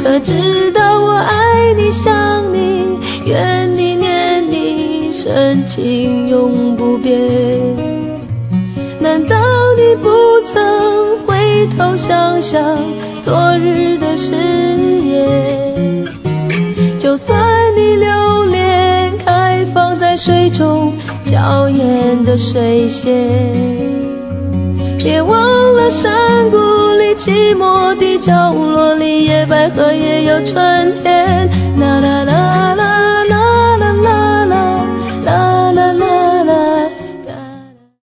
可知道我爱你想你，怨你念你，深情永不变。难道你不曾回头想想昨日的誓言？就算你留恋开放在水中娇艳的水仙，别忘了山谷里寂寞的角落里，野百合也有春天。啦啦啦